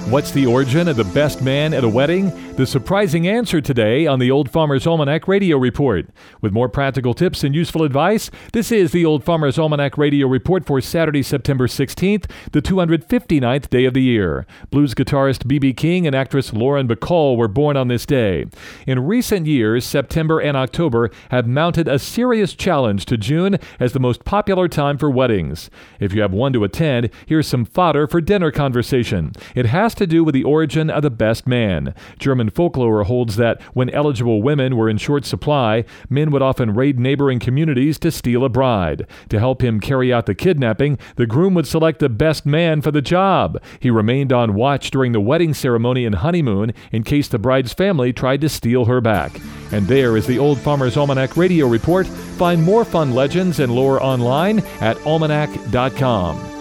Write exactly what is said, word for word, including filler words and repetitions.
What's the origin of the best man at a wedding? The surprising answer today on the Old Farmer's Almanac Radio Report. With more practical tips and useful advice, this is the Old Farmer's Almanac Radio Report for Saturday, September sixteenth, the two hundred fifty-ninth day of the year. Blues guitarist B B King and actress Lauren Bacall were born on this day. In recent years, September and October have mounted a serious challenge to June as the most popular time for weddings. If you have one to attend, here's some fodder for dinner conversation. It has to do with the origin of the best man. German folklore holds that when eligible women were in short supply, men would often raid neighboring communities to steal a bride. To help him carry out the kidnapping, the groom would select the best man for the job. He remained on watch during the wedding ceremony and honeymoon in case the bride's family tried to steal her back. And there is the Old Farmer's Almanac Radio Report. Find more fun legends and lore online at almanac dot com.